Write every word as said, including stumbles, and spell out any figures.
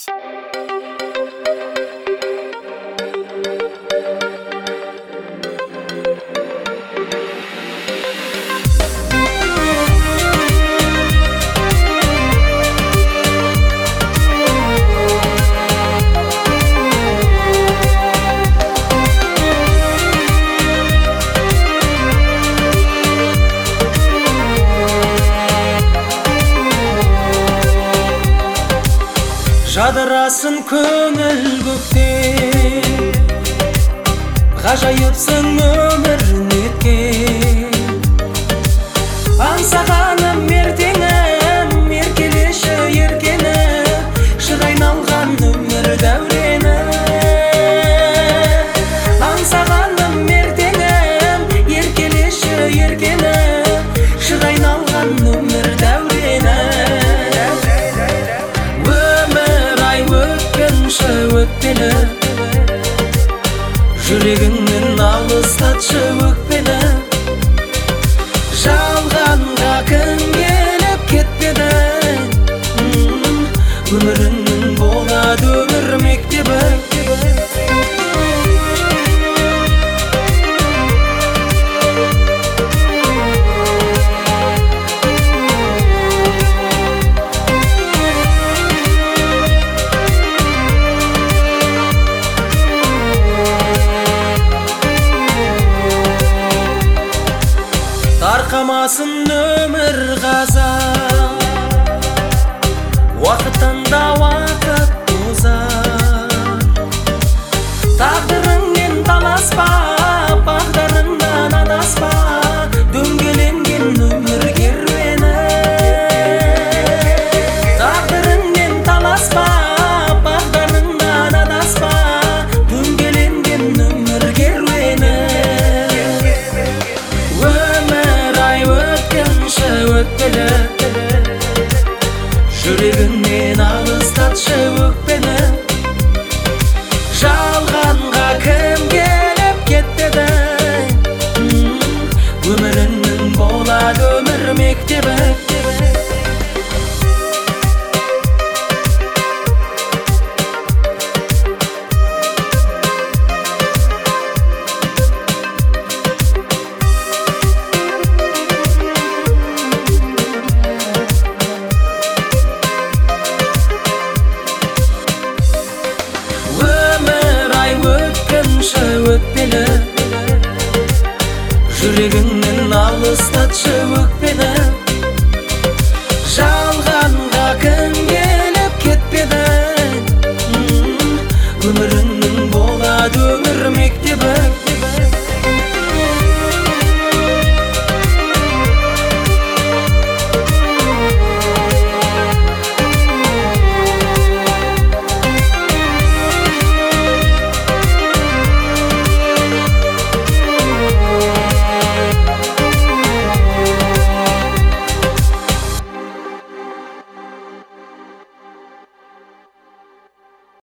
Жадырасын көңіл көкте, ғажайыпсың өмір неткен. Аңсағаным ертеңім, еркелеші еркені, жыр айналған өмір дәурені. Аңсағаным ертеңім, еркелеші еркені, жыр айналған өмір дәурені. Өтпелі, жүрегіңнен алыстатшы өкпені. Жалғанға кім келіп кетпеді, өміріңнің болады өмір мектебі. Тарқамасын өмір ғазап, уақыттанда уақыт озар. Тағдырыңмен таласпа, бағдарыңнан адаспа, дөңгеленген өмір керуені. Тағдырыңмен таласпа, бағдарыңнан адаспа, дөңгеленген өмір керуені. Өтпелі, жүрегіңнен алыстатшы өкпені. Жалғанға кім келіп кетпеді, өміріңнің болады өмір мектебі. Өтпелі, жүрегіңнен алыстатшы өкпені.